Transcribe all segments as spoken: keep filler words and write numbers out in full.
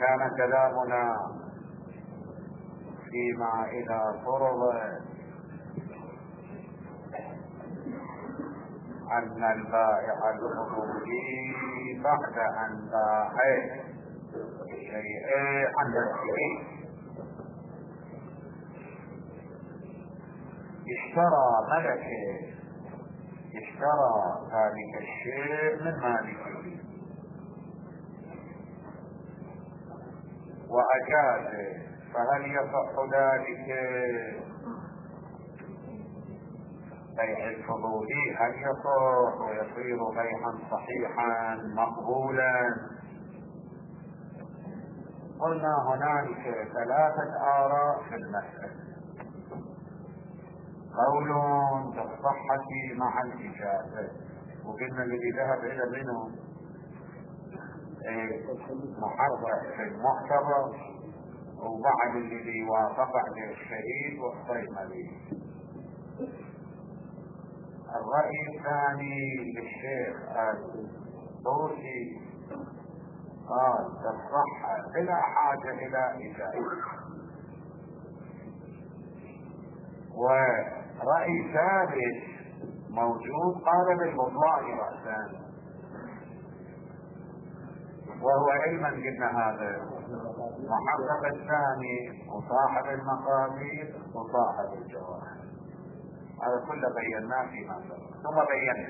كان كلامنا فيما إذا فرض أن البائع الفضولي بعد أن باع شيئين عن نفسه اشترى ملكه، اشترى ذلك الشيء من مالكه وأجازه، فهل يصح ذلك بيع الفضولي؟ هل يصح ويصير بيعا صحيحا مقبولا؟ قلنا هنالك ثلاثة آراء في المسألة. قول بالصحة مع الإجازة، وقلنا الذي ذهب إلى منه محرر في المعتبر، وبعد الذي وافق عليه الشهيد والصيملي. الرأي الثاني للشيخ الطوسي قال بالصحة بلا حاجة إلى إجازة. ورأي ثالث موجود قال بالبطلان رأسان، وهو علما قلنا هذا محقق الثاني وصاحب المقادير وصاحب الجواهر، هذا كله بيناه فيما سبق. ثم بينا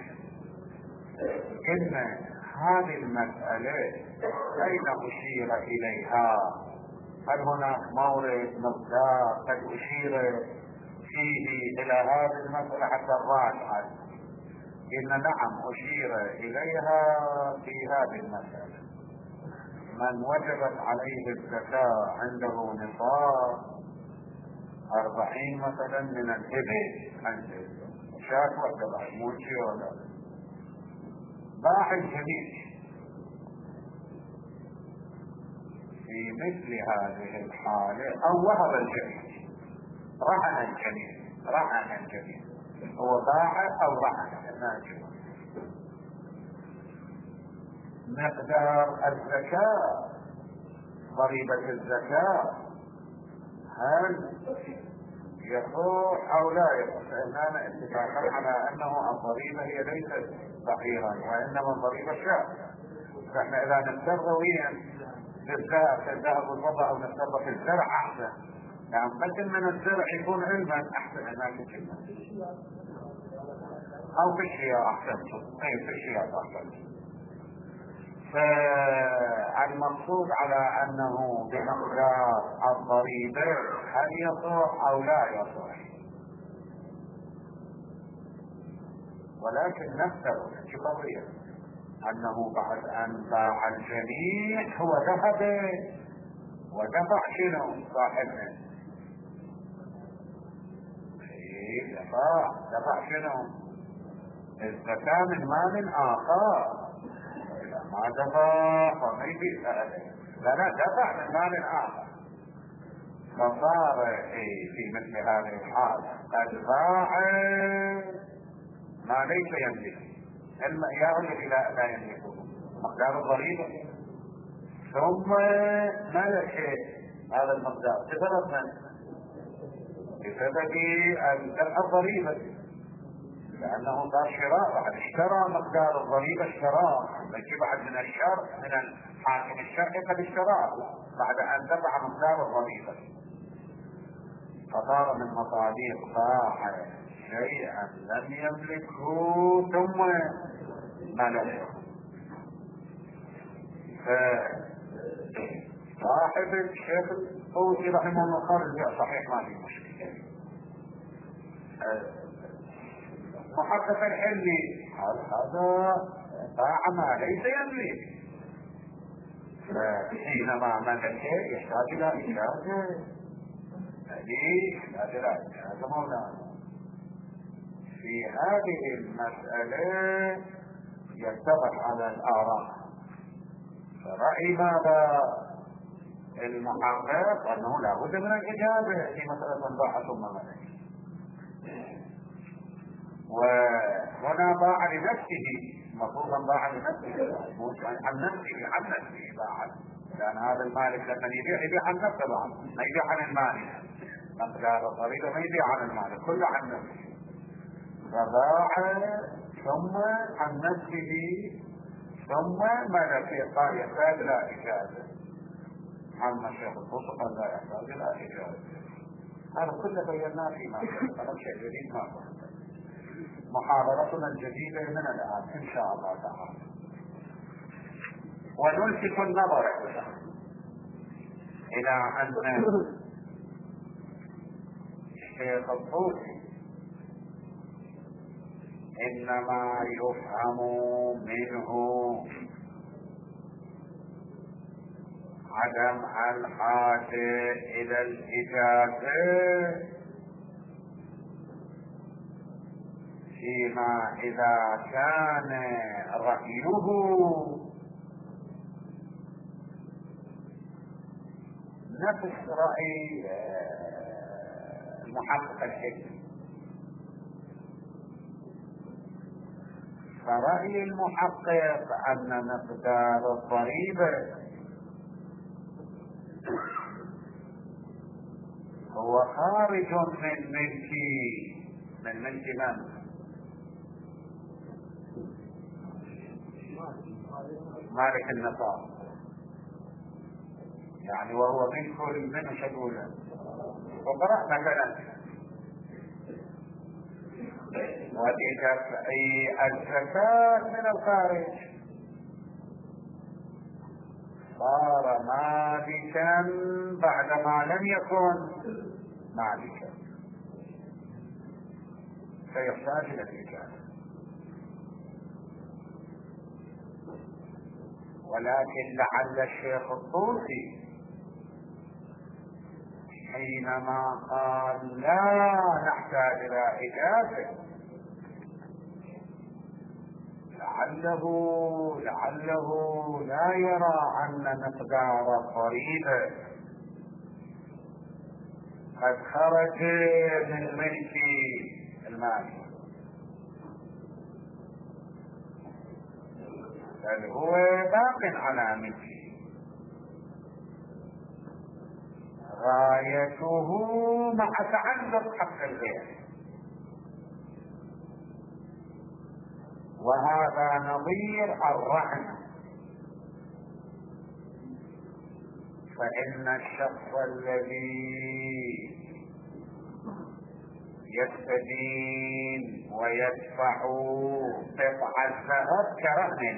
ان هذه المسألة اين اشير اليها؟ هل هناك مورد مقدار قد اشير فيه الى هذه المسألة حتى الراجحة؟ ان نعم اشير اليها في هذه المسألة. من وجبت عليه الزكاة عنده نصاب أربعين مثلا من الإبل، عنده شاك ولا موشي ولا باع الجميع، في مثل هذه الحالة أو وهب الجميع، رهن الجميع، رهن الجميع، هو باع أو رهن الناجم. مقدار الزكاة، ضريبة الزكاة، هل يصح أو لا يصح؟ فإننا اتفاقا على أنه الضريبة هي ليست بعيرا وإنما الضريبة شاء. فإحنا إذا نفترض وين بالذهب في الذهب والفضة أو نفترض في الزرع أحسن، يعني قدر من الزرع يكون علما أحسن هناك كلمة، أو في الشياء أحسن، أي في الشياء أحسن. فالمقصود على أنه بمقدار الضريبة هل يصح أو لا يصح؟ ولكن نفترض كقضية أنه بعد أن باع الجميع هو ذهب ودفع شنو صاحبه؟ دفع دفع شنو؟ الزكاة من مال آخر. ما دفع فما يجي لا لا دفع من مال آخر، فصار في مثل هذه الحال قد باع ما ليس يملك، المعيار الذي لا, لا يملكه مقدار الضريبة، ثم ملك هذا المقدار بسبب من؟ بسبب الضريبة، لأنه صار شراء، بعد اشترى مقدار الضريبة، اشتراه يجي بعد من الشر من الحاكم الشرعي قد اشتراه بعد أن دفع مقدار الضريبة، فصار من مصادر باع شيئا لم يملكه ثم ملكه. فصاحب الشيخ الطوسي رحمه الله قال صحيح ما في مشكلة. محقق الحلي هذا باع ما ليس يملك، فحينما ملكه يحتاج الى اجازه، هذه يحتاج الى اجازه مولانا. في هذه المسألة يتفق على الآراء. فرأي ماذا المحقق أنه لا بد من الإجابة في مسألة باع ثم ملك، وهنا باع لنفسه، مفروضا باع لنفسه، مش عن نفسه، عن نفسه باع لأن هذا المالك لما يبيع يبيع عن نفسه طبعا، ما يبيع عن المالك. مقدار الضريبة ما يبيع عن المالك، كله عن نفسه. فباع ثم عن نفسه ثم ملك قال يحتاج لا إجازة. عما الشيخ الفصل قال لا يحتاج لا إجازة. هذا كله بيناه فيما قبل، شيء جديد ما قبل. محاضرتنا الجديدة من الآن إن شاء الله تعالى. ونلفت النظر إلى أن الشيخ الطوسي إنما يفهم منه عدم الحاجة إلى الإجازة فيما إذا كان رأيه نفس رأي المحقق الحكمي. فرأي المحقق أن مقدار الضريبة هو خارج من ملك من ملك من؟ مالك النصاب، يعني وهو ملك من شغولا وقرأ مثلا. ودفع الزكاة من الخارج صار مالكا بعدما لم يكن مالكا، فيحتاج الى الإجازة. ولكن لعل الشيخ الطوسي حينما قال لا نحتاج الى إجازة لعله لعله لا يرى أن مقدار الضريبة قد خرج من ملك المال، بل هو باق على ملكه. غايته مع تعلق حق الغير، وهذا نظير الرهن. فإن الشخص الذي يستدين ويدفع قطع الذهب كرهن،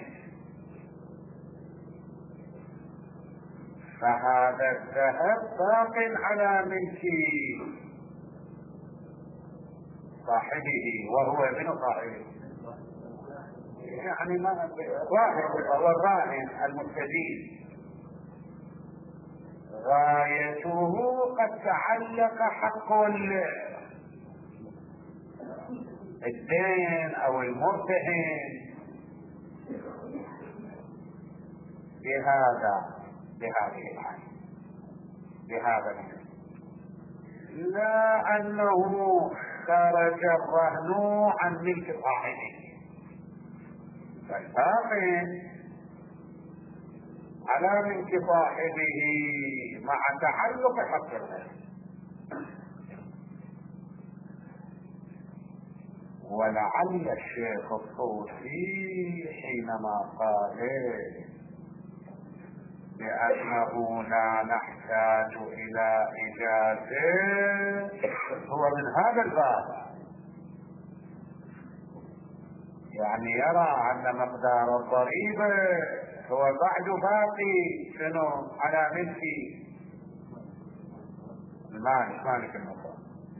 فهذا الذهب باق على ملك صاحبه، وهو ابن صاحبه، يعني ما الراهن هو الراهن المستدين. غايته قد تعلق حق الدين او المرتهن بهذا بهذه الحالة بهذا الحالة، لا انه خرج الرهن عن ملك صاحبه، فالباقي على ملك صاحبه مع تعلق حق الغير. ولعل الشيخ الطوسي حينما قال بأنه لا نحتاج إلى إجازة هو من هذا الباب، يعني يرى أن مقدار الضريبة هو بعد باقي شنو على ملك المالك مالك النصاب.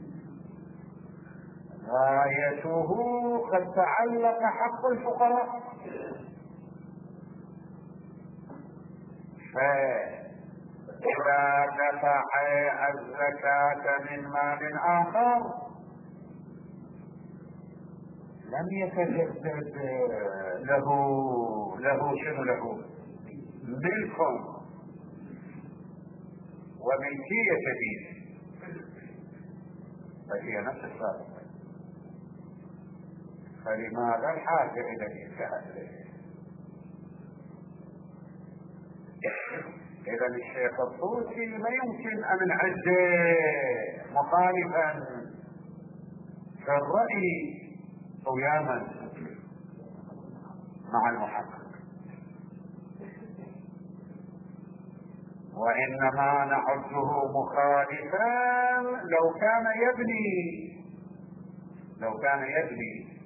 غايته قد تعلق حق الفقراء، فإذا دفع الزكاة من مال آخر لم يتجدد له له شنو له ملك وملكية جديدة، فهي نفس السابقة. فلماذا الحاجة إلى الإجازة؟ إذا الشيخ الطوسي ما يمكن أن نعده مخالفا في الرأي قياما مع المحقق، وإنما نعده مخالفا لو كان يبني لو كان يبني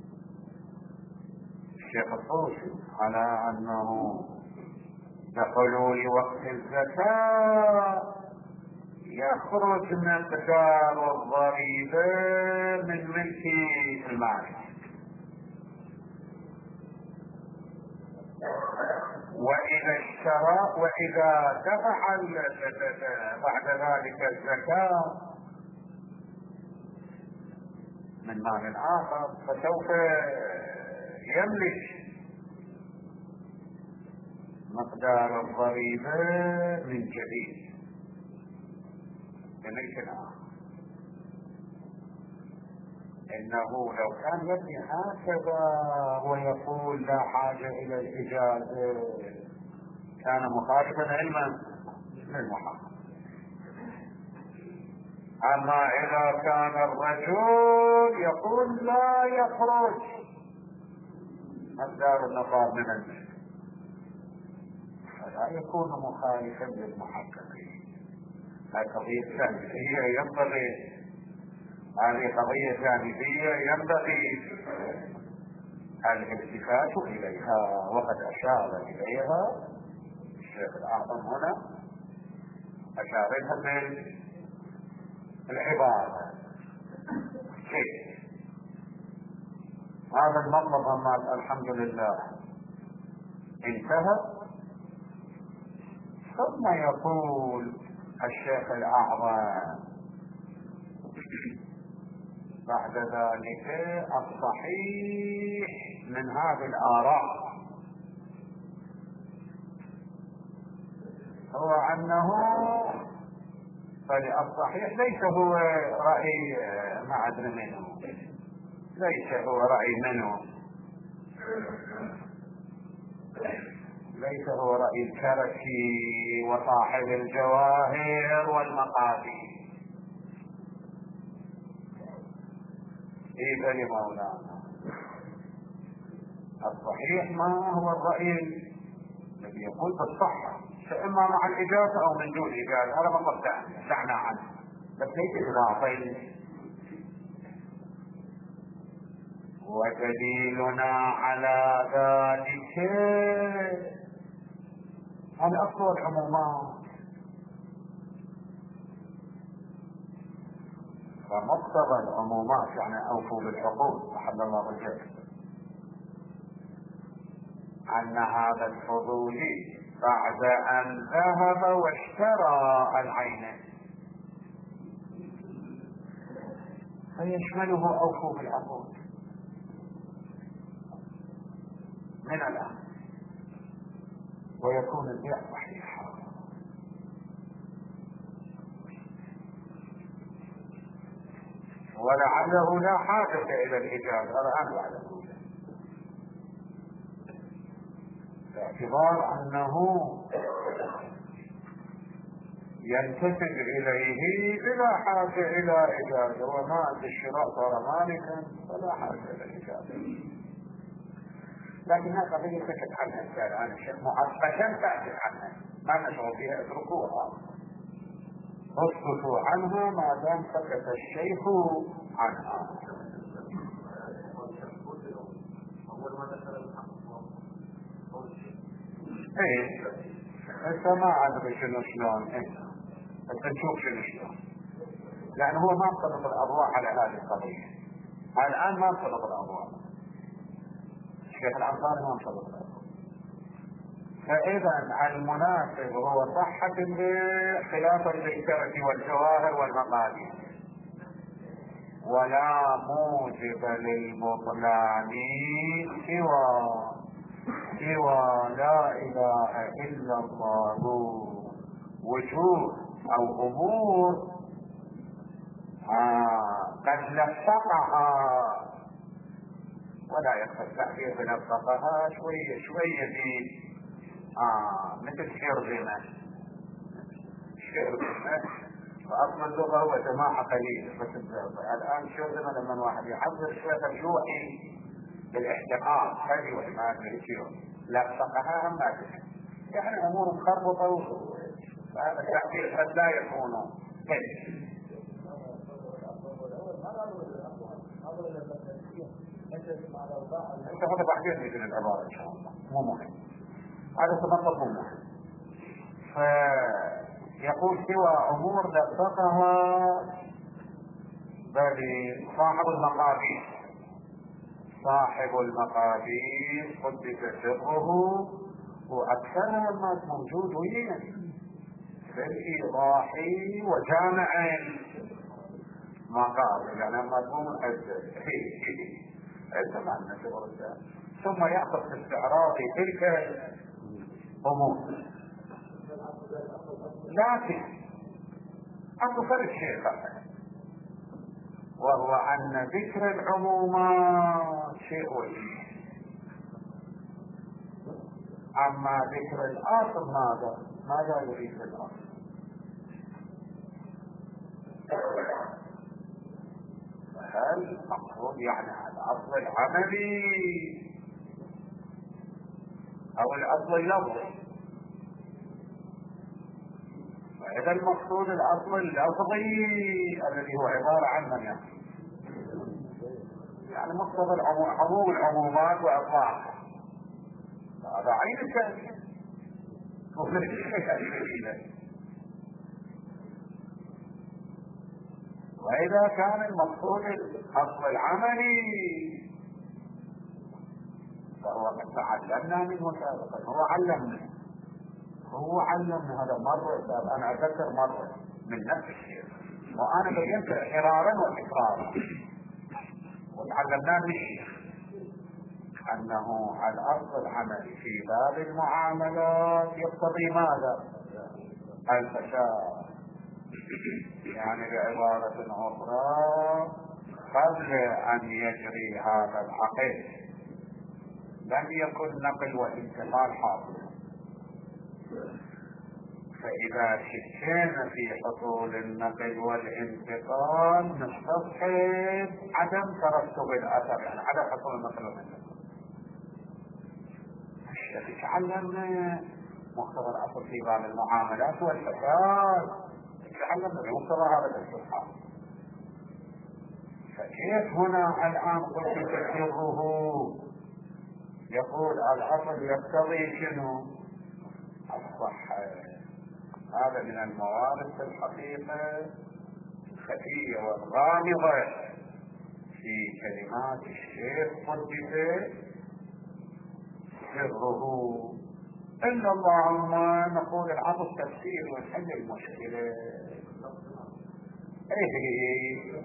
الشيخ الطوسي على أنه بحلول وقت الزكاة يخرج مقدار الضريبة من ملك المالك، وإذا اشترى وإذا دفع بعد ذلك الزكاة من مال آخر فسوف يملك مقدار الضريبة من جديد بملك آخر. إنه لو كان يبني هكذا ويقول لا حاجة إلى الإجازة كان مخالفا علما للمحقق. أما إذا كان الرجل يقول لا يخرج مقدار النصاب من المال فلا يكون مخالفا للمحققين. هذه قضية ثانوية ينبغي هذه قضية ثانوية ينبغي الالتفات إليها، وقد أشار إليها الشيخ الأعظم هنا، أشار لها بالعبارة. كيف هذا المطلب أما الحمد لله انتهى، ثم يقول الشيخ الأعظم بعد ذلك الصحيح من هذه الآراء هو أنه فالصحيح ليس هو رأي ما أدري منه، ليس هو رأي منه، ليس هو رأي الكركي وصاحب الجواهر والمقادير. إذا لمولانا الصحيح ما هو الرأي الذي يقول بالصحة، فإما مع الإجازة أو من دون إجازة، هذا مطلب دعنا عنه، بس ليس إضافي. ودليلنا على ذلك الأصل والعمومات، فمقتضى العمومات يعني أوفوا بالعقود أحل الله الجزء، أن هذا الفضولي بعد أن ذهب واشترى العين فيشمله أوفوا بالعقود من الآن ويكون البيع صحيحا. ولعله لا حاجة إلى الإجازة الآن بعد ذلك، باعتبار أنه ينتسب إليه بلا حاجة إلى إجازة، وما عند الشراء صار مالكا فلا حاجة إلى الإجازة. لكنها قضية سكت عنها الآن الشيخ معطشا سأكت عنها، ما نشعر فيها اتركوها، اسكتوا عنها ما دام سكت الشيخ عنها. ايه انت ما ادري شنو شلون، ايه انت نشوف شنو شلون، لان هو ما انطلق الاضواء على هذه القضيه الان، ما انطلق الاضواء، الشيخ العنصاري ما انطلق الاضواء. فاذا المناسب هو صحة البيع خلافا للكرك والجواهر والمقادير، ولا موجب للبطلان سوى سوى لا اله الا الله وجود او امور آه قد لفقها، ولا يخفى التعبير بلفقها شوية شوية في آه مثل شرذمة الشعر وأصل اللغة هو جماعة قليلة. بس الآن شو لما واحد يحضر شوية يوحي بالاحتقان هذه وما أدري شو لا فقهاء ما أدري يعني أمور مخربطة وهذا التعبير قد لا يكون كذب. انت هذا بعدين يجري العبارة ان شاء الله مو مهم هذا تمطط مو مهم. فيقول سوى امور لبقها بل صاحب المقادير صاحب المقادير قدس سره واكثرها الناس موجود وين في الايضاح وجامع مقاصد يعني مضمون العزة عزة معنى شغل ثم يأخذ في استعراض تلك الأمور. لكن أصل الشيء وهو أن ذكر العمومات شيء وشيء أما ذكر الأصل ماذا ماذا يريد الأصل هل مقصود يعني الأصل العملي أو الأصل اللفظي؟ فإذا المقصود الأصل اللفظي الذي هو عبارة عن من يعني يعني مقصود عموم العمومات وأطلاقها هذا عين الكلمة وفي الشيء. وإذا كان المقصود الأصل العملي فهو قد تعلمنا منه سابقا هو علمنا هو علمنا هذا مرة أنا أذكر مرة من نفس الشيء وأنا بينت إقرارا وإقرارا وتعلمناه من الشيخ أنه الأصل العملي في باب المعاملات يقتضي ماذا؟ الفساد يعني بعبارة أخرى قبل أن يجري هذا العقد لم يكن نقل وانتقال حاصلا. فإذا شكينا في حصول النقل والانتقال نستصحب عدم ترتب الأثر يعني عدم حصول النقل والانتقال. الشيخ تعلمنا مقتضى الأصل في باب المعاملات والفساد تعلمنا بمقتضى هذا الاستصحاب. فكيف هنا الآن قلت تكرره يقول الأصل يقتضي شنو؟ الصحة. هذا من الموارد في الحقيقة الخفية والغامضة في كلمات الشيخ قدس سره. إلا اللهم نقول العطف تفسير ونحل المشكلة. ايه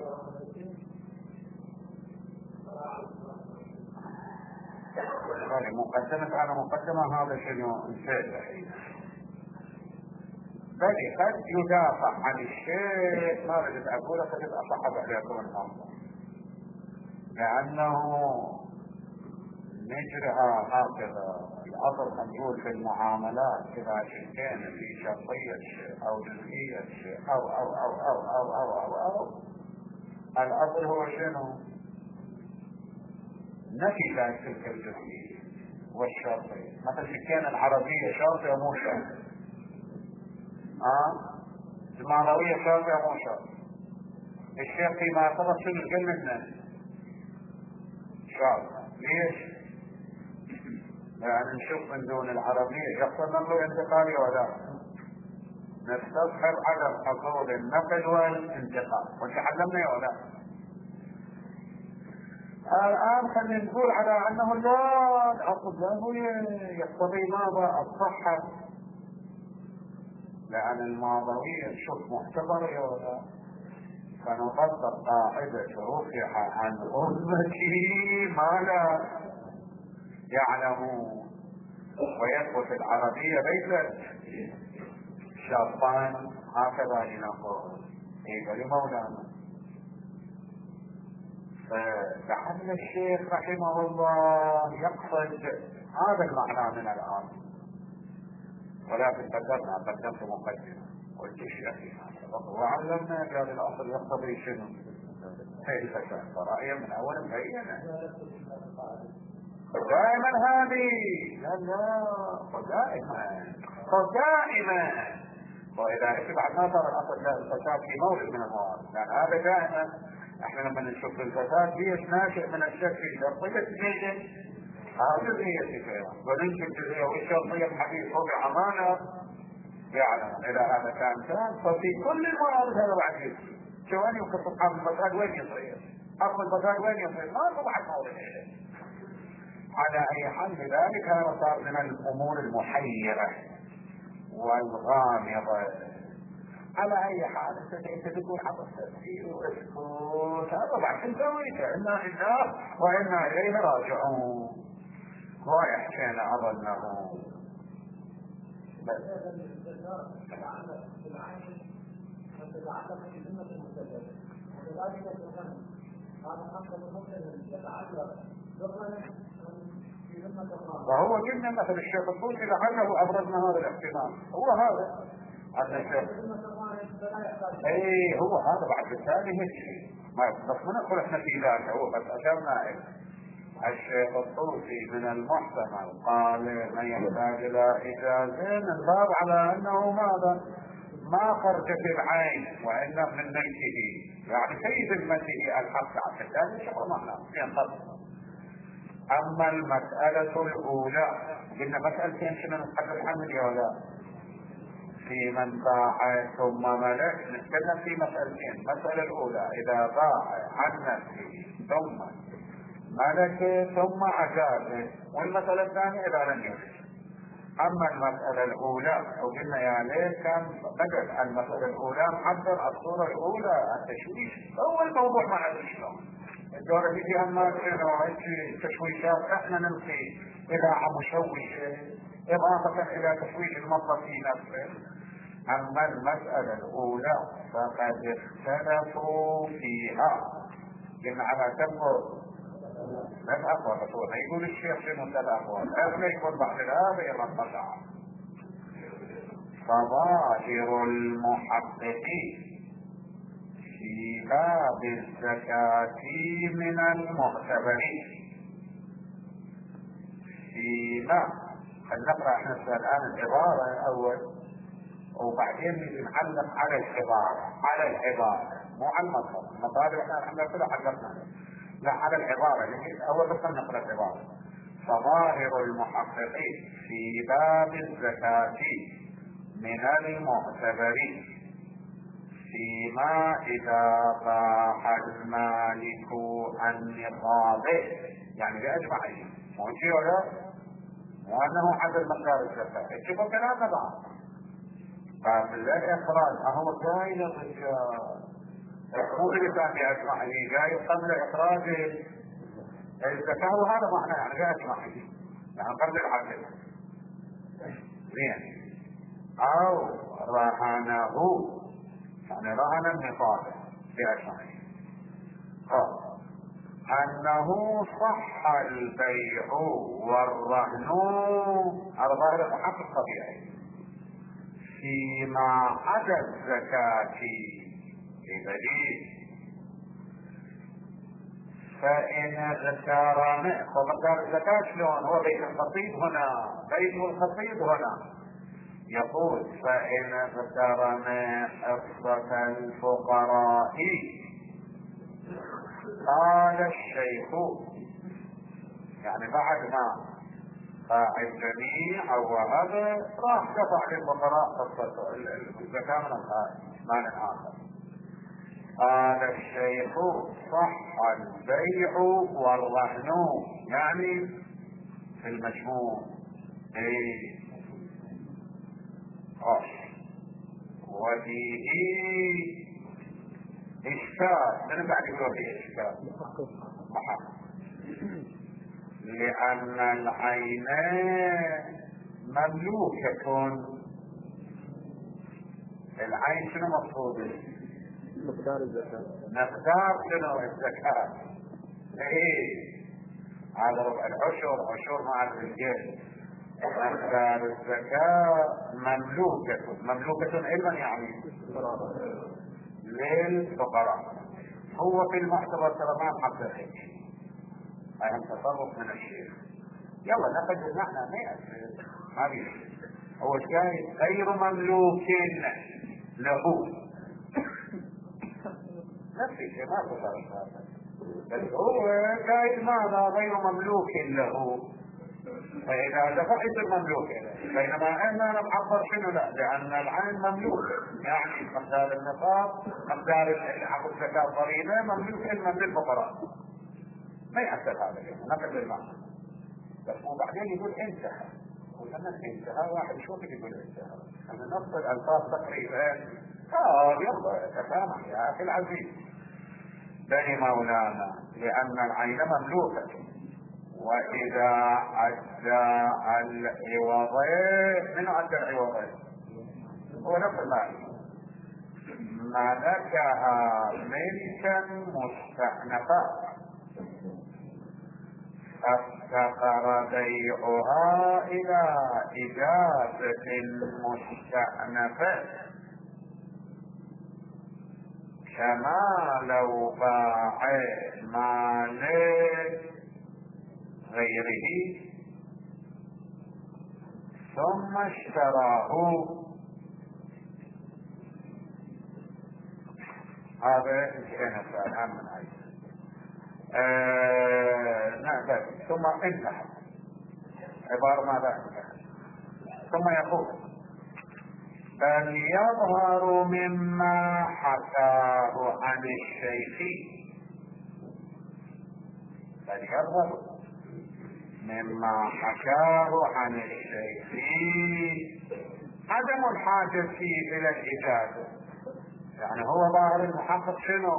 مقدمة على مقدمة هذا شنو نسيت بل قد يدافع عن الشيء ما بدي اقوله قد اصحب عليكم الامر لانه نجرها هكذا الأصل نقول في المعاملات إذا شكينا في شرطية شيء أو جزئية شيء أو أو أو أو أو أو أو أو الأصل هو شنو؟ نفي ذلك تلك الجزئية والشرطية. مثلا شكينا العربية شرطية مو شرط ها؟ المعنوية شرطية مو شرط. الشيخ فيما يعتبر شنو كلمة شرط ليش؟ يعني نشوف من دون العربية يحصل نقل انتقالي ولا نستصحب عدم حصول النقل والانتقال وتعلمنا ولا. الآن خلينا نقول على أنه لا الأصل له يقتضي ماذا؟ الصحة لأن الماضوية شوف معتبر ولا فنطبق قاعدة رفع عن أمتي ما لا يعلمون ويثبت العربية ليست شرطان هكذا لنقول إيه لمولانا. فلعل الشيخ رحمه الله يقصد هذا المعنى من الآن ولكن قدرنا قدمت مقدمة قلت الشيخ وعلمنا قال الاصل يقتضي شنو؟ كيف رأيا من اول مبينه دائما هذه لا لا دائما دائما واذا اجى بعد نظر الاصل لا الفساد في مورد من الموارد يعني هذا دائما احنا لما نشوف الفساد ليش ناشئ من الشك في شرطيه الجزء هذه الجزئيه فيها وننشئ الجزئيه والشرطيه الحديث هو بامانه يعلم اذا هذا كان كان ففي كل الموارد هذا بعد يصير شوان يمكن سبحان الفساد وين يصير؟ اصل الفساد وين يصير؟ ما هو بعد مورد اليه. على اي حال لذلك هذا صار من الامور المحيره والغامضه. على اي حال انت تقول حق التفسير واسكت هذا بعد نسويه انا انا وانا اليه راجعون ويحكينا اظنه بس تتعلق بذمة المسلم وكذلك الإمام هذا حق المسلم يتعلق ضمنا في ذمة الله. وهو قلنا مثل الشيخ الطوسي لعله أبرزنا هذا الاحتمال هو هذا هذا الشيخ اي هو هذا بعد الثاني هيك ما بس ما ندخل احنا في ذلك هو بس أشرنا إيه الشيخ الطوسي من المحتمل قال من يحتاج إلى إجازة من باب على أنه ماذا ما خرج في العين وإن من ملكه يعني في ذمته الحق على الثاني شغل معناه ينقض. أما المسألة الأولى قلنا مسألتين شنو نتحدث عنها اليوم في من باع ثم ملك نتكلم في مسألتين. المسألة الأولى إذا باع عن نفسه ثم ملك ثم أجازه والمسألة الثانية إذا لم يملك. اما المسألة الاولى وقلنا يا ليت كان بدل المسألة الاولى محضر الصورة الاولى التشويش هو الموضوع مع الاشتراك الدورة في اما تشويشات احنا نلقي اذاعة مشوشة اضافة الى تشويش المطلب في نفسه. اما المسألة الاولى فقد اختلفوا فيها قلنا على تنظر لا أقوى بطول يقول الشيخ شنو ثلاث أقوال أغنى يقول بعد هذا إلى القطع. فظاهر المحققين في باب الزكاة من المعتبرين فيما نقرأ احنا الآن العبارة الأول وبعدين نعلق على العبارة على العبارة مو على المطلب المطالب احنا الحمد لله علقنا لا على العبارة لكن أول بس نقرأ العبارة. فظاهر المحققين في باب الزكاة من المعتبرين فيما إذا باع المالك عن نصابه يعني بأجمعين مو شيء ولا مو أنه عدد مقدار الزكاة اتفقوا كلام بعض قبل الإخراج أهو جاي للرجال مو اللي كان بأجمعين جاي قبل إخراج الزكاة وهذا معناه يعني بأجمعين يعني قبل العدل زين أو رهنه يعني رهن النصاب بأجمعين أنه صح البيع والرهن على ظاهر الحق الطبيعي فيما عدا الزكاة بدليل. فإن اغترم ومقدار الزكاة شلون هو بيت الخطيب هنا بيت الخطيب هنا يقول فإن اغترم حصة الفقراء قال الشيخ يعني بعد ما باع الجميع او هذا راح دفع للفقراء حصة الزكاة من مال آخر. قال الشيخ صح البيع والرهن يعني في المجموع ايه غش وفيه إشكال من بعد يقول فيه إشكال محق لأن العين مملوكة. العين شنو مقصود؟ مقدار الزكاة. مقدار شنو الزكاة؟ ايه هذا ربع العشر عشر مع الرجال مقدار الزكاة مملوكة مملوكة علما يعني للفقراء. هو في المعتبر ترى ما محضر هيك أهم تصرف من الشيخ. يلا ناخذ المعنى مئة ما بيش. هو الشاهد غير مملوك له نفس الشيء ما تصرف هذا، بس هو شاهد ماذا غير مملوك له، فإذا دفع يصير مملوك له. بينما احنا نعبر شنو لا، لأن العين مملوك يعني مقدار النصاب مقدار حق الزكاة ضريبة مملوك علما للفقراء ما يأثر هذا الشيء نقل المعنى. بس وبعدين يقول انتهى، ولما انتهى واحد شو يقول انتهى؟ أنا نفس الألفاظ تقريبا اه يلا تسامح يا أخي العزيز بني مولانا، لأن العين مملوكة وإذا أدى العوضين من أدى العوضين هو نفس المعنى ملكها ملكا مستأنفا فافتقر بيعها إلى إجازة مستأنفة، كما لو باع مال غيره ثم اشتراه. هذا انتهينا الآن من هذا آه نعم. ثم انتهى عبارة ماذا انتهى ثم يقول بل يظهر مما حكاه عن الشيخ بل يظهر مما حكاه عن الشيخ عدم الحاجة فيه إلى الإجازة. يعني هو ظاهر المحقق شنو؟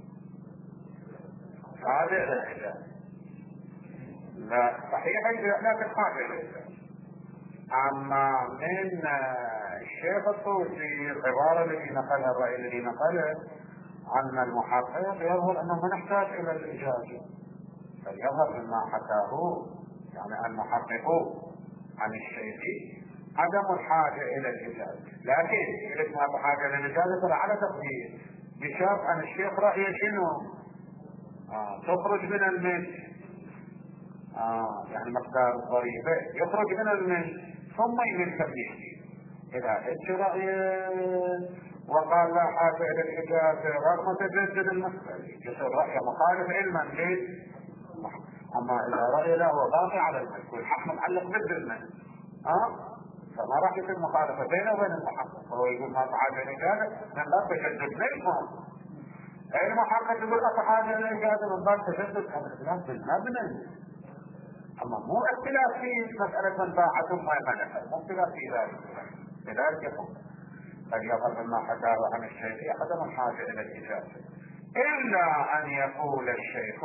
هذا الإجازة لا صحيح لكن حاجة الإجازة. أما من الشيخ الطوسي العبارة التي نقلها الرأي الذي نقله عن المحقق يظهر أنه ما نحتاج إلى الإجازة، فيظهر مما حكاه يعني المحقق عن الشيخ عدم الحاجة إلى الإجازة. لكن إذا ما بحاجة إلى الإجازة على تقدير بشرط عن الشيخ رأيه شنو؟ آه تخرج من الملك آه يعني مقدار الضريبة يخرج من الملك ثم يملك به. إذا إيش رأيه وقال لا حاجة إلى الإجازة رغم تجدد المسألة يصير رأيه مخالف علما ليه؟ أما إذا رأي له هو باقي على الملك والحق متعلق بالذمة أه؟ فما راح يصير مخالفة بينه وبين المحقق. هو يقول ما حاجة للإجازة من باب تجدد ملكهم، المحقق يقول لا حاجة للإجازة من باب تجدد الاختلاف بالمبنى. أما مو اختلاف في مسألة من باع ثم ملكه، مو اختلاف في ذلك. لذلك يقول قد يظهر مما حكاه عن الشيخ عدم الحاجة إلى الإجازة إلا أن يقول الشيخ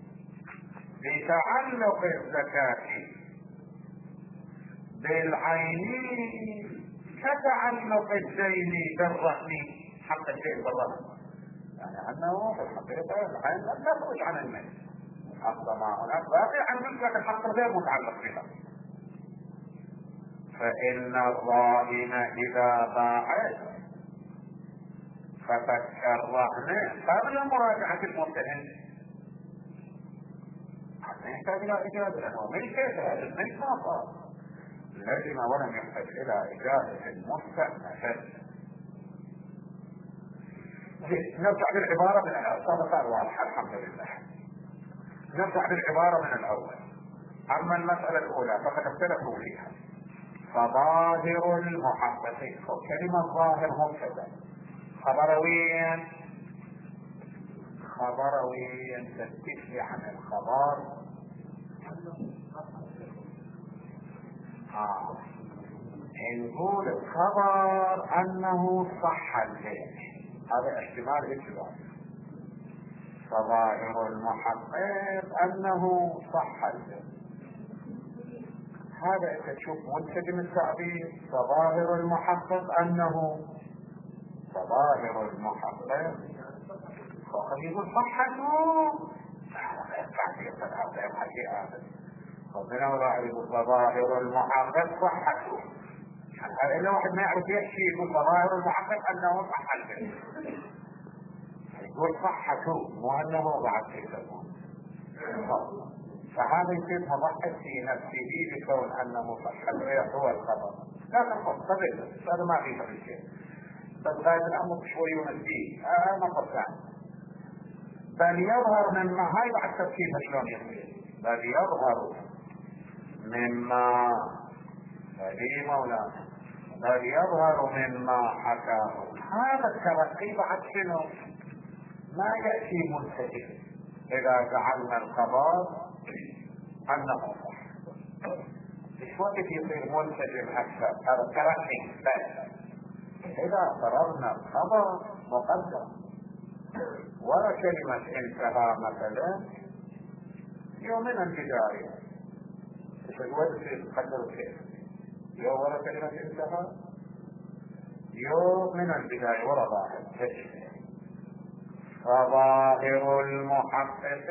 بتعلق الزكاة بالعين كتعلق الدين بالرهن حق الشيء بالرهن، يعني أنه في الحقيقة العين لا تخرج عن الملك أصلا ما هناك باقي عن الملك لكن الحق غير متعلق بها. فإن الراهن إذا باع ففك الرهن قبل مراجعة المتهم يحتاج الى اجازه لانه ملك هذا الملك ما صار لازم ولم يحتاج الى اجازه مستأنفة. نرجع للعباره من الاول صار واضح الحمد لله. نرجع للعباره من الاول. اما المساله الاولى فقد اختلفوا فيها. فظاهر المحققين كلمه ظاهر مبتدا خبرويا خبرويا تستثني عن الخبر آه. نقول الخبر أنه صح البيع هذا احتمال اجبار. فظاهر المحقق أنه صح البيع هذا إذا تشوف منسجم التعبير. فظاهر المحقق أنه فظاهر المحقق فقد يقول صحته التعبير هذا يبقى شيء آخر ومن أوضاع ظواهر المحقق صحته. يعني إلا واحد ما يعرف يحكي يقول ظواهر المحقق أنه صح البيع، يقول صحته مو أنه بعد كذا. فهذا يصير مضحك في نفسه بكون أنه صح البيع هو الخبر. لا نقص طبيعي هذا ما في فرق شيء، بس غاية الأمر شوي ونسيه. آه نقص ثاني بل يظهر مما، هاي بعد تفكير شلون يصير. بل يظهر مما هذه مولانا بل يظهر مما حكاه. هذا الترقي بعد شنو؟ ما يأتي منسجم إذا جعلنا الخبر أنه صح، مش وقت يصير منسجم أكثر. هذا الترقي بس إذا فرضنا الخبر مقدم ولا كلمة انتهى مثلا يوم من البداية تقول في قدر كيف يوم ولا كلمة انتهى يوم من البداية ولا ظاهر. فظاهر المحقق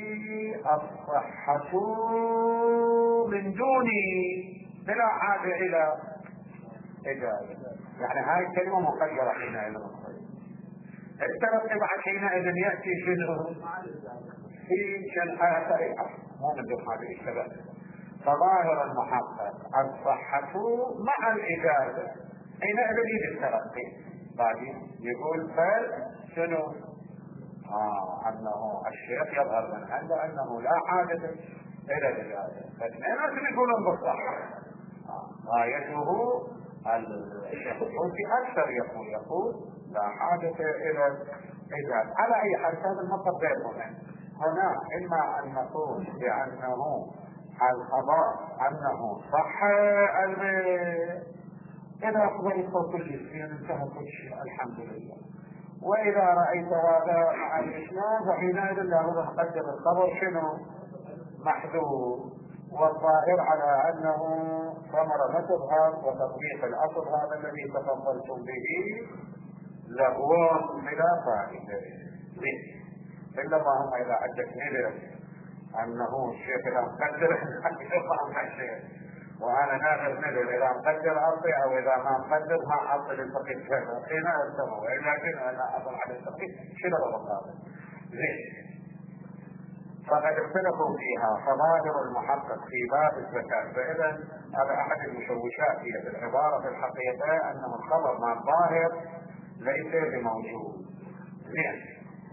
الصحة من دون بلا حاجة إلى إجابة. يعني هاي الكلمة مقدرة حينئذ. الترقي بعد حينئذ يأتي شنو؟ في شنحة طريقة مو من دون هذه السبب. فظاهر المحقق الصحة مع الإجابة حينئذ يجي الترقي. بعدين يقول بل شنو؟ آه أنه الشيخ يظهر من عنده أنه لا حاجة إلى الإجابة. فاثنين يقولون بالصحة. غايته الشيخ الحوثي أكثر يقول يقول لا حاجة إلى الإجابة. على أي حال هذا المطلب غير مهم هنا. إما أن نقول بأنه الخبر أنه صح البيع إذا أقبلت كل شيء انتهى كل شيء الحمد لله. وإذا رأيت هذا مع الإسلام فحينئذ لابد أن نقدم الخبر شنو؟ محذوف. والظاهر على أنه ثمرة ما تظهر وتطبيق الأصل هذا الذي تفضلتم به له بلا فائدة. إلا اللهم إذا عندك نذر أنه الشيخ إذا مقدر وأنا ناخذ نذر إذا مقدر أعطي أو إذا ما مقدر ما أعطي للفقير كذا حين أرسمه. وإلا كنا أنا أضل على الفقير شنو الغلط؟ زين. فقد اختلفوا فيها. فظاهر المحقق في باب الزكاة. فإذا هذا أحد المشوشات هي في العبارة في الحقيقة أنه الخبر مع الظاهر ليس بموجود. زين.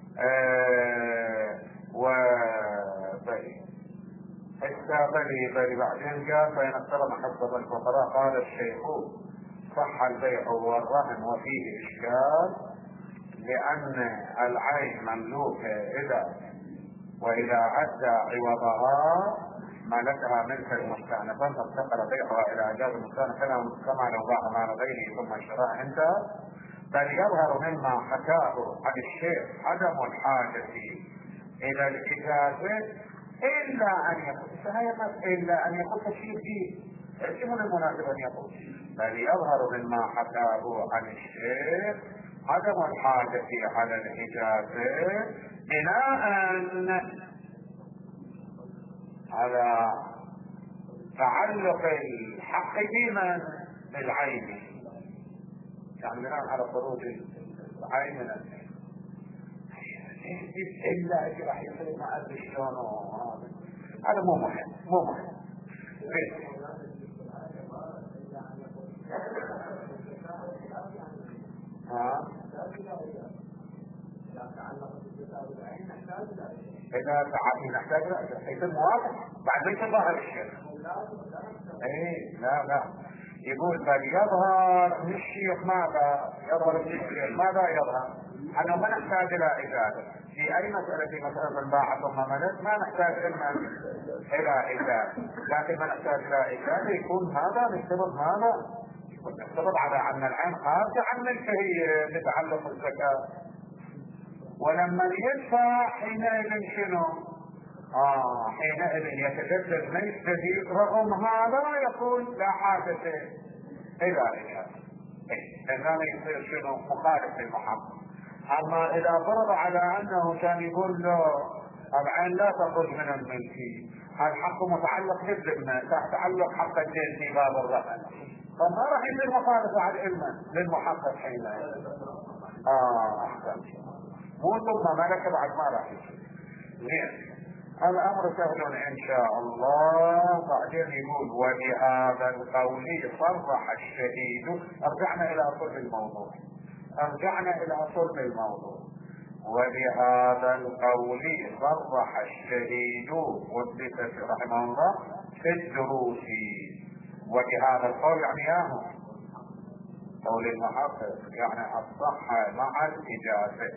آه وبلي بلي بلي بعدين قال فإن اقترن حسب الفقراء قال الشيخ صح البيع والرهن وفيه إشكال لأن العين مملوكة إذا وإذا عدى عوضها ملكها ملك المستأنفة فافتقر بيعها إلى إعجاز المستأنفة كما لو باع مال غيره ثم اشتراه انت. بل يظهر مما حكاه عن الشيخ عدم الحاجة إلى الإجازة إلا أن يقول فهي إلا أن يقول تشير فيه من المناسب أن يقول. بل يظهر مما حكاه عن الشيخ عدم الحاجة على الإجازة بناء على تعلق الحق بمن بالعين. يعني بناء على خروج العين من العين إلا إذا راح يصير ما أدري شلون. هذا مو مهم مو مهم. ها إذا تعالي نحتاج حيث المواقع بعد ما يتظاهر الشيخ. ايه لا لا يقول بل يظهر من الشيخ ماذا يظهر من الشيخ ماذا يظهر أنه ما نحتاج إلى إجازة في أي مسألة. في مسألة الباعة ثم ملك ما نحتاج إلا إلى إجازة. لكن ما نحتاج إلى إجازة يكون هذا نفترض ماذا نفترض على أن العين خارجة عن ملكه لتعلق الزكاة. ولما يدفع حينئذ شنو؟ آه حينئذ يتجدد من جديد رغم هذا يقول لا حاجة إلى إجازة. إذا يصير شنو؟ مخالف للمحقق. أما إذا فرض على أنه كان يقول له العين لا تخرج من الملك الحق متعلق بالذمة، تعلق حق الدين في باب الرهن، فما راح يصير مخالفة على العلم للمحقق حينئذ. اه احسن، مو ثم ملك بعد ما راح يصير. زين، الامر سهل ان شاء الله. بعدين يقول ولهذا القول صرح الشهيد. ارجعنا الى صلب الموضوع، ارجعنا الى صلب الموضوع. ولهذا القول صرح الشهيد والبكر رحمه الله في الدروس. ولهذا القول يعني ياهو قول المحقق، يعني الصحة مع الإجازة،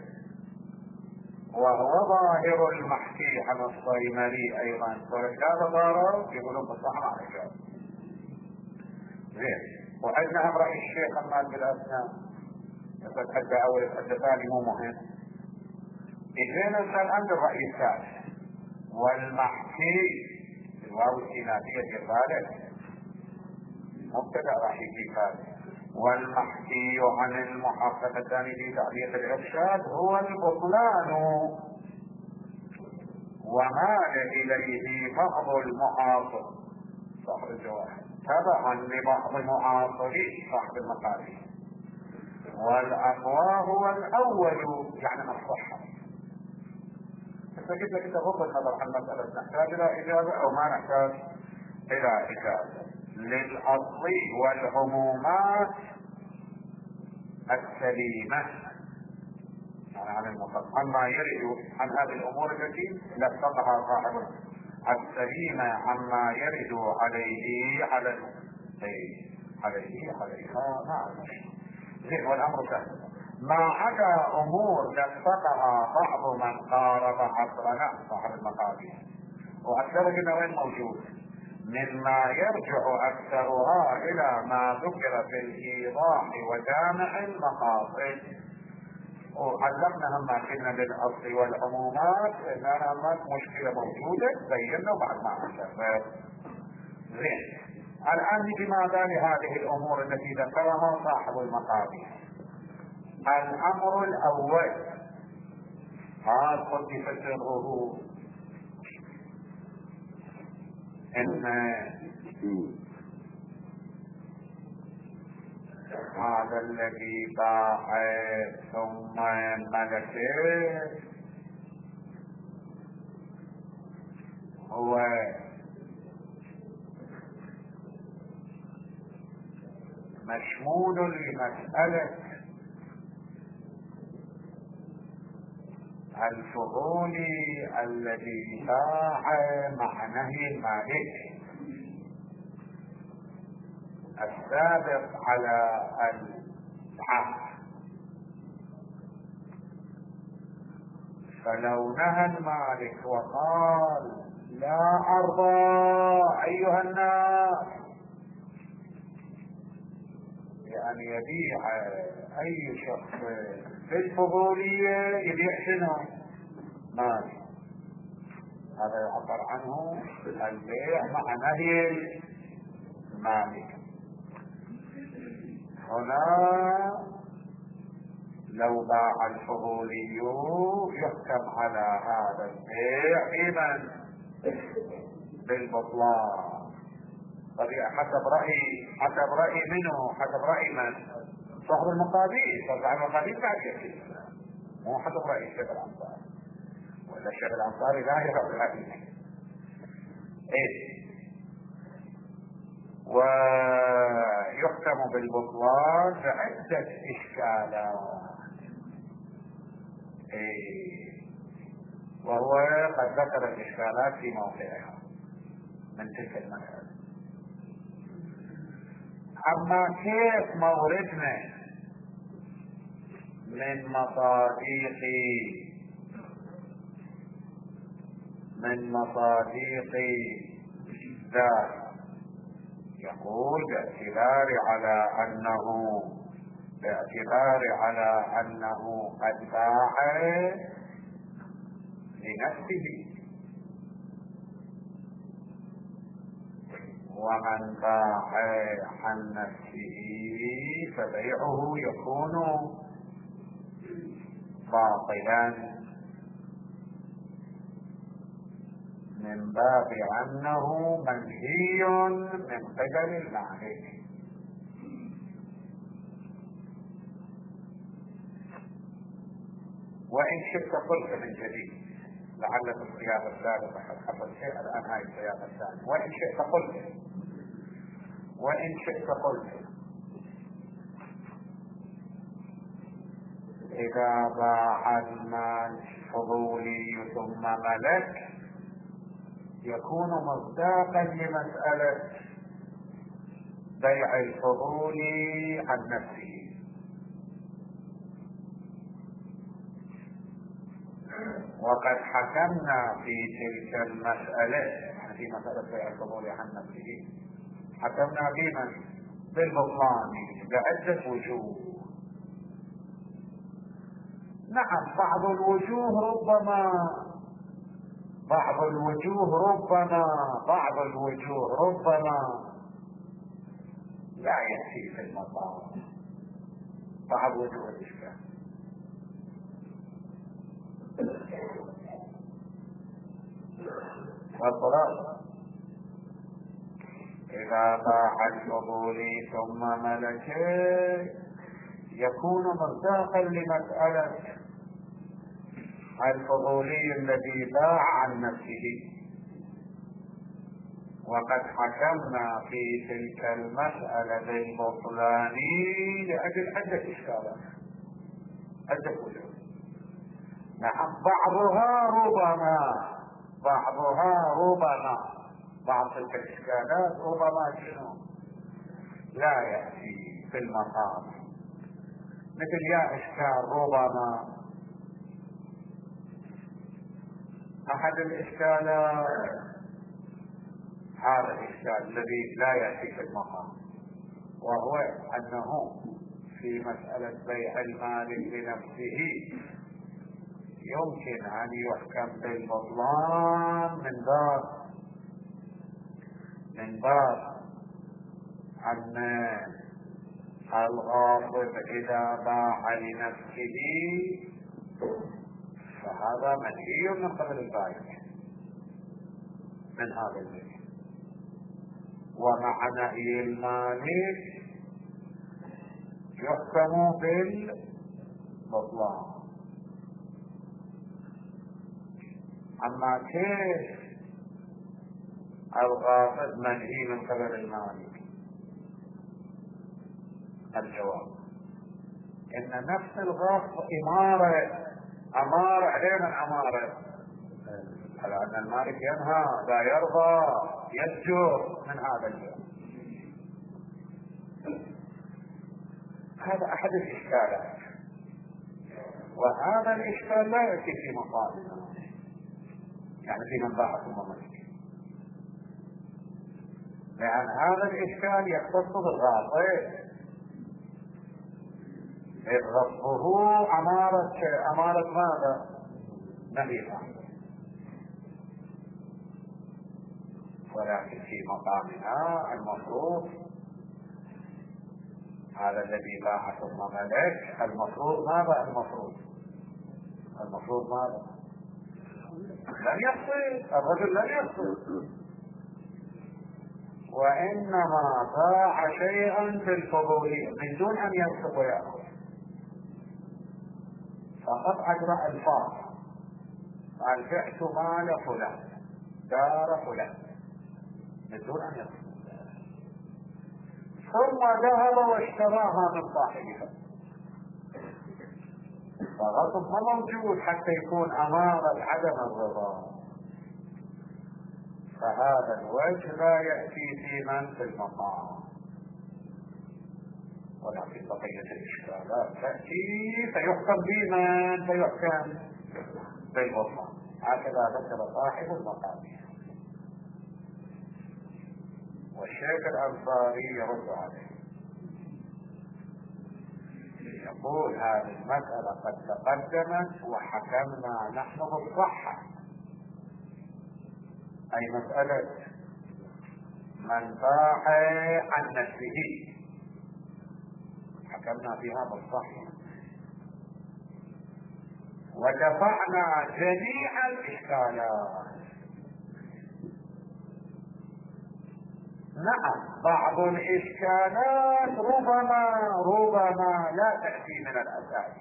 وهو ظاهر المحكي عن الصيمري ايضا. ولهذا ضاروا يقولون بالصحة مع الإجازة. زين، وعندنا هم رأي الشيخ حماد بالأسنان، يقول حتى أول حتى ثاني مو مهم. إذن الآن الرأي الثالث، والمحكي الواو الكنافية الثالث مبتدأ راح يجي ثالث. والمحكي عن المحقق الثاني في تعليق الإرشاد هو البطلان، ومال إليه بعض المعاصر صاحب الجواهر تبعا لبعض معاصري صاحب المقاليد، والأقوى هو الأول يعني الصحة. بس قلت لك انت غض النظر عن مسألة نحتاج إلى إجابة أو ما نحتاج إلى إجابة. للأصل والعمومات السليمة يعني عن المطلق، عما يرد عن هذه الأمور التي لفقها صاحب السليمة، عما يرد عليه على عليه عليها نعم. زين، والأمر سهل. ما عدا أمور لفقها بعض من قارب عصرنا صاحب المقادير، وأكثر كنا وين موجود، مما يرجع أكثرها إلى ما ذكر في الإيضاح وجامع المقاصد. وعلقنا هم كنا بالأصل والعمومات إن هناك مشكلة موجودة بينا وبعد ما عشر. زين، الآن نجي ماذا لهذه الأمور التي ذكرها صاحب المقادير. الأمر الأول هذا قد سره إن هذا الذي باع ثم ملكه هو مشمول لمسألة الفضول الذي باع مع نهي المالك السابق على العهد. فلو نهى المالك وقال لا أرضى أيها الناس بأن يبيع أي شخص في الفضولية يبيع شنو؟ مال، هذا يعبر عنه البيع مع نهي المالك. هنا لو باع الفضولي يحكم على هذا البيع إذن بالبطلان. طبيعي حسب رأي حسب رأي منه حسب رأي من؟ صاحب المقادير. صاحب المقادير بعد يكفي، مو حسب رأي الشيخ الأنصاري، ولا الشيخ الأنصاري لا يرى بهذه. إيه، ويحكم بالبطلان بعدة إشكالات. إيه، وهو قد ذكر الإشكالات في موقعها من تلك المسألة. أما كيف موردنا من مصاديق من مصاديق ذلك، يقول باعتبار على أنه باعتبار على أنه قد باع لنفسه، ومن باع عن نفسه فبيعه يكون باطلا من باب أنه منهي من قبل المالك. وإن شئت قلت من جديد، لعل في الصياغة الثالثة حصل شيء الآن، هاي الصياغة الثانية. وإن شئت قلت وإن شئت قلت إذا باع المال فضولي ثم ملك يكون مصداقا لمسألة بيع الفضولي عن نفسه. وقد حكمنا في تلك المسألة، في مسألة بيع الفضولي عن نفسه، حكمنا بمن؟ بالبطلان بعدة وجوه. نعم، بعض الوجوه ربما بعض الوجوه ربما بعض الوجوه ربما لا يأتي في المطار، بعض وجوه الإشكال. والخلاصة إذا باع الفضولي ثم ملكه يكون مصداقا لمسألة الفضولي الذي باع عن نفسه. وقد حكمنا في تلك المسألة بالبطلان لأجل عدة إشكالات، عدة وجوه. نعم، بعضها ربما بعضها ربما بعض تلك الإشكالات ربما شنو لا يأتي في المقام، مثل يا إشكال ربما أحد الإشكالات هذا الإشكال الذي لا يأتي في المقام، وهو أنه في مسألة بيع المالك لنفسه يمكن أن يحكم بالبطلان من باب من باب أن الغاصب إذا باع لنفسه فهذا منهي من قبل البائع من هذا الوجه، ومع نهي المالك يحكم بالبطلان. أما كيف الغاصب منهي من قبل المالك؟ الجواب إن نفس الغاصب إمارة أمارة علينا الأمارة، على أن المالك ينهى لا يرضى يزجر من هذا الجو. هذا أحد الإشكالات، وهذا الإشكال لا يأتي في مقامنا، يعني في من باع ثم ملك، لأن هذا الإشكال يختص بالغاصب، إذ غصبه أمارة أمارة ماذا؟ نهيها. ولكن في مقامنا المفروض هذا الذي باع ثم ملك المفروض ماذا؟ المفروض المفروض ماذا؟ لن يحصل، الرجل لن يحصل، وإنما باع شيئا في الفضولية من دون أن ينصب ويأخذ، فقط أجرى الفاظ قال بعت مال فلان دار فلان من دون أن ينصب، ثم ذهب واشتراها من صاحبها، فغصب ما موجود حتى يكون أمارة عدم الرضا. فهذا الوجه لا يأتي في من في المقام، ولكن بقية الإشكالات تأتي فيحكم بمن؟ فيحكم بالبطلان. هكذا ذكر صاحب المقام. والشيخ الأنصاري يرد عليه يقول هذه المسألة قد تقدمت وحكمنا نحن بالصحة، أي مسألة من باع عن نفسه حكمنا فيها بالصحة، ودفعنا جميع الإشكالات نعم بعض الإشكالات ربما ربما لا تأتي من الأساس،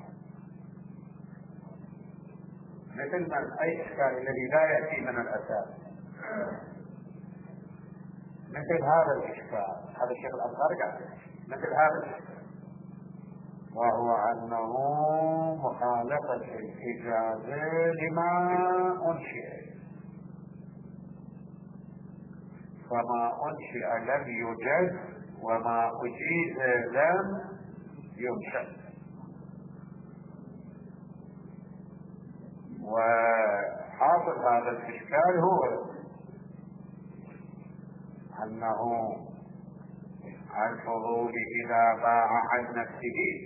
مثل ما أي إشكال الذي لا يأتي من الأساس، مثل هذا الإشكال، هذا الشيخ الأنصاري قال مثل هذا الإشكال، وهو أنه مخالفة الإجازة لما أنشئ، فما أنشئ لم يجز وما أجيز لم ينشأ. وحاصل هذا الإشكال هو أنه الفضول إذا باع عن نفسه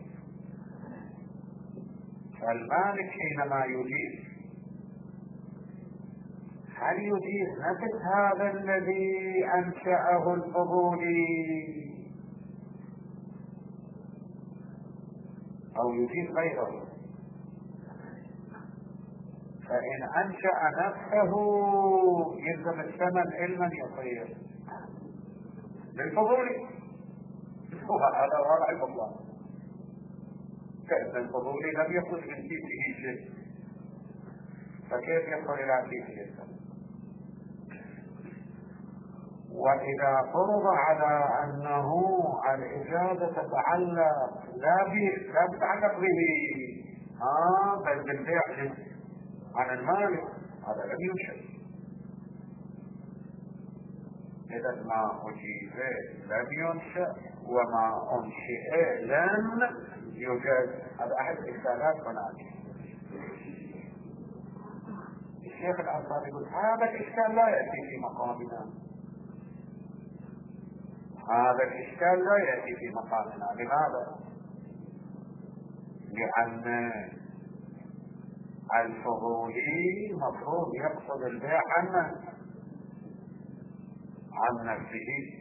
فالمالك حينما يجيز هل يجيز نفس هذا الذي أنشأه الفضولي أو يجيز غيره؟ فإن أنشأ نفسه يلزم الثمن علما يصير للفضولي، هو هذا وضع الفضلان، كأن الفضولي لم يخرج من كيسه شيء، فكيف يدخل إلى كيسه الثمن؟ وإذا فرض على أنه الإجازة تتعلق لا به لا تتعلق به آه بل بالبيع عن المالك، هذا لم ينشأ. إذا ما أجيز لم ينشأ وما أنشئ لم يوجد، هذا أحد الإشكالات هناك. الشيخ الأنصاري يقول هذا الإشكال لا يأتي في مقامنا، هذا الإشكال لا يأتي في مقامنا. لماذا؟ لأن الفضولي مفروض يقصد البيع عن عن نفسه،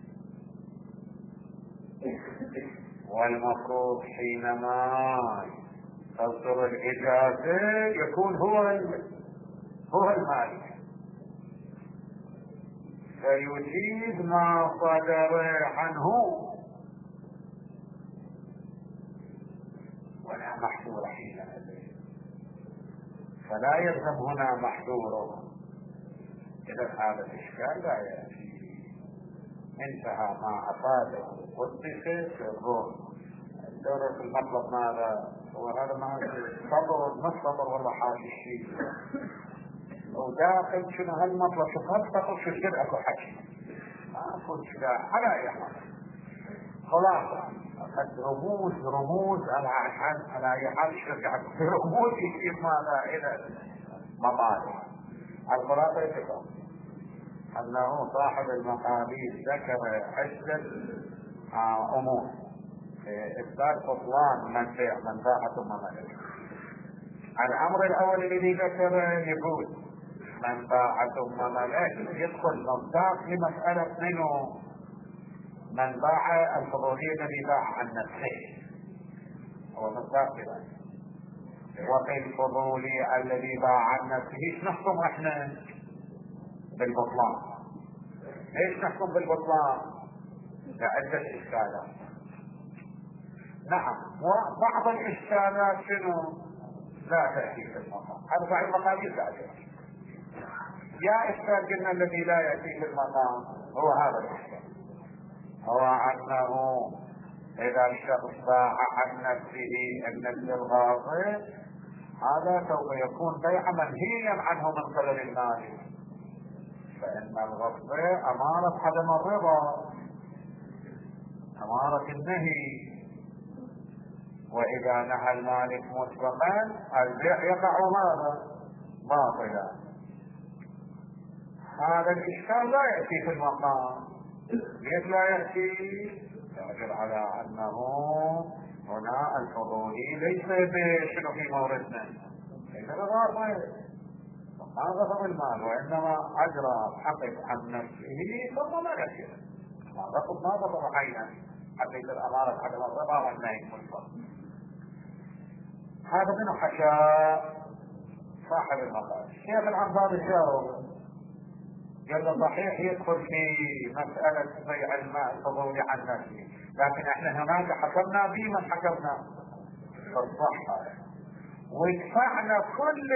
والمفروض حينما تصدر الإجازة يكون هو هو المالك، فيجيز ما صدر عنه ولا محظور حينئذ، فلا يلزم هنا محظوره. إذا هذا الإشكال لا يأتي، انتهى ما أفاده قدس سره. الدورة في المطلب ماذا؟ وهذا ما صبر ما صبر والله حاجة الشيء وداخل شنو هالمطلب، شوف هالسطر شو يصير اكو حكي ما اكو كذا على اي حال. خلاص اخذ رموز رموز على عن على اي حال شركة رموز يصير ماذا الى مطالب. الخلاصة يتفق انه صاحب المقابيل ذكر عدة امور في اثبات بطلان من بيع من باع ثم ملك. الامر الاول الذي ذكر يقول من باع ثم ملك يدخل مصداق لمسألة منه من باع الفضولي الذي باع عن نفسه هو مصداق ذلك، وفي الفضولي الذي باع عن نفسه ايش نحكم احنا بالبطلان؟ ايش نحكم بالبطلان؟ لعدة اشكالات. نعم، وبعض الاشكالات شنو لا تأتي في المقام، هذا بعد المقابل لا تأتي. يا إشكال قلنا الذي لا يأتي في المقام هو هذا الإشكال، هو أنه إذا الشخص باع عن نفسه النفس الغاصب هذا سوف يكون بيع منهيا عنه من قبل المالك، فإن الغصب أمارة عدم الرضا، أمارة النهي، وإذا نهى المالك مسبقا البيع يقع ماذا؟ باطلا. هذا الإشكال لا يأتي في المقام. ليش لا يأتي؟ يجب على أنه هنا الفضولي ليس بشنو في موردنا، ليس بغاصب ما غصب المال، وإنما أجرى حقب عن نفسه ثم لا يأتي ما غصب ما غصب عينا حتى يصير أمارة عدم الرضا والنهي المطلق. هذا منه حكى صاحب المقال. الشيخ العنباري جاوب قال له صحيح يدخل في مسألة بيع الماء الفضولي عن نفسه، لكن احنا هناك حكمنا بمن حكمنا بالصحة وادفعنا كل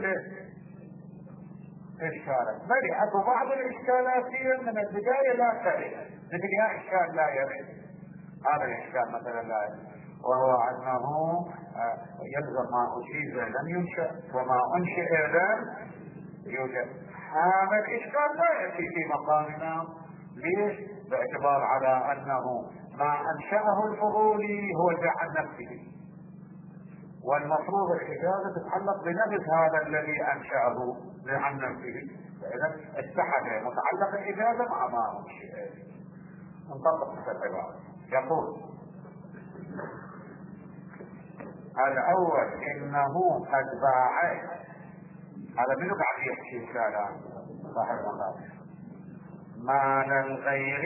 الاشكالات. بل اكو بعض الاشكالات هي من البداية لا ترد، مثل يا اشكال لا يرد، هذا الاشكال مثلا لا يرد، وهو انه يلزم ما اجيز لم ينشأ وما انشئ لم يوجد. هذا الاشكال لا ياتي في مقامنا. ليش؟ باعتبار على انه ما انشأه الفضولي هو جاء عن نفسه، والمفروض الاجازه تتعلق بنفس هذا الذي انشأه عن نفسه، فاذا اتحد متعلق الاجازه مع ما انشئ. نطبق في العباره. يقول الاول انه قد باع، هذا منو قاعد يحكي الكلام صاحب المقام، مال الغير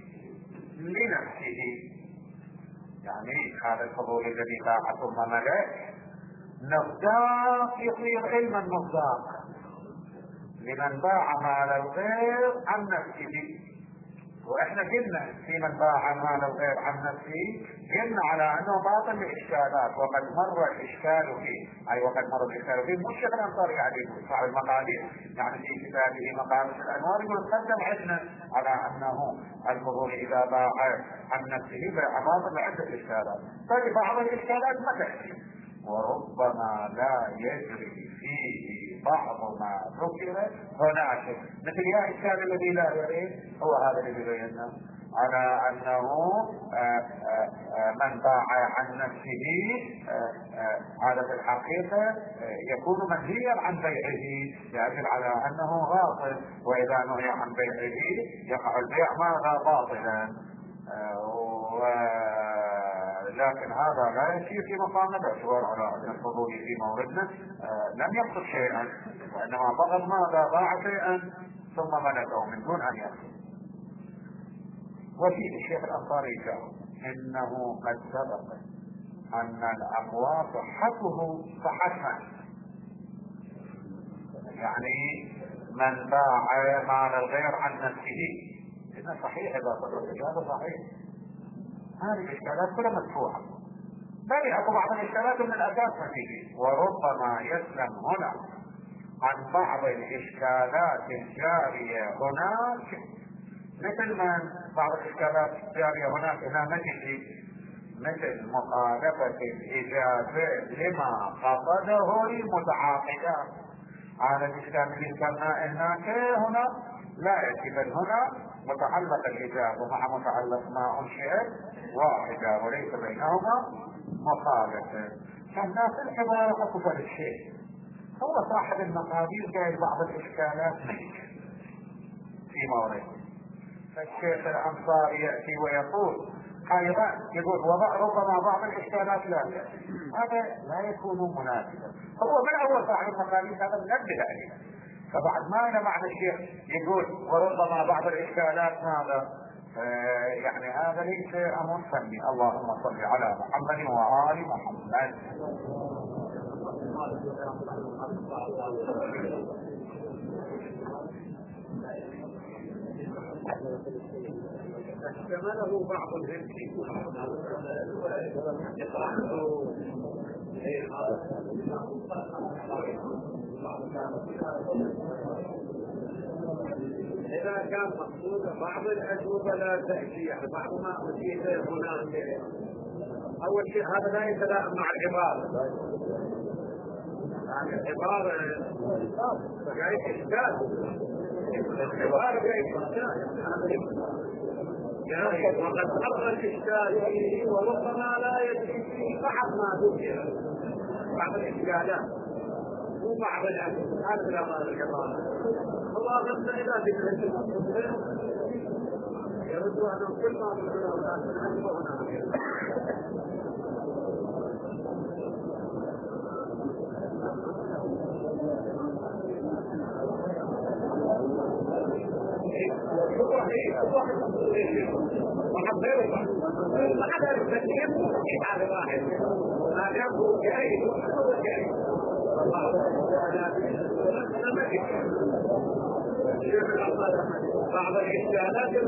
لنفسه، يعني هذا الفضول الذي باع ثم ملك مصداق يصير علما مصداق لمن باع مال الغير عن نفسه. واحنا قلنا في من باع مال الغير عن نفسه قلنا على انه باطل الاشكالات، وقد مر الاشكال فيه، اي وقد مر الاشكال فيه. مش الشيخ الانصاري قاعد يقول صاحب المقادير، يعني في كتابه مقامات الانوار يقول قدم عندنا على انه الفضول اذا باع عن نفسه بيع باطل عده اشكالات. طيب بعض الاشكالات ما تاتي، وربما لا يجري فيه بعض ما ذكر هناك، مثل يا الاشكال الذي لا يريد هو هذا الذي بينا على انه آآ آآ من باع عن نفسه هذا في الحقيقه يكون منهيا عن بيعه، يدل على انه غاصب، واذا نهي عن بيعه يقع البيع ماذا باطلا. لكن هذا لا يصير في مقام باعتبار على ان الفضول في موردنا لم يقصد شيئا، وانما فقط ماذا باع شيئا ثم ملكه من دون ان يقصد. وفي الشيخ الانصاري جاء انه قد سبق ان الاقوى صحته صحتها، يعني من باع مال الغير عن نفسه إنه صحيح، اذا صدق هذا صحيح. هذه الاشكالات كلها مدفوعه، بل اكو بعض الاشكالات من الاساس ما تيجي، وربما يسلم هنا عن بعض الاشكالات الجاريه هناك، مثل ما بعض الاشكالات الجاريه هناك هنا ما تجي، مثل مخالفه الاجابه لما قصده المتعاقدان. هذا الاشكال اللي ذكرناه هناك هنا لا يأتي، بل هنا متعلق الإجابة مع متعلق ما أنشئ واحدة وليس بينهما مخالفة. فالناس العبارة أكبر الشيء، هو صاحب المقادير جاي بعض الإشكالات منه في مورد. فالشيخ الأنصاري يأتي ويقول أيضا يقول وربما بعض الإشكالات لا يأتي، هذا لا يكون مناسبا. هو من أول صاحب المقادير هذا منبه عليه، فبعد ما أنا بعد الشيخ يقول وربما بعض الإشكالات ماذا آه يعني هذا ليس أمر فني. اللهم صل على محمد وآل محمد. احتمله بعض الهندي إذا كان مقصود بعض الأجوبة لا تأتي، يعني بعض ما أتيت هناك. أول شيء هذا لا يتلائم مع العبارة، يعني العبارة جاي إشكال، العبارة جاي إشكال، يعني وقد مر الإشكال فيه وربما لا يأتي فيه بعض ما ذكر، بعض الإشكالات وبعض الأجوبة. هذا العبارة العبارة الله غمنا إذا ذكرت يردوا أنهم كل ما ذكروا الناس من عنده هنا. وحضر التكليف على واحد ما يقول جاي هو جاي الله بعض الإشكالات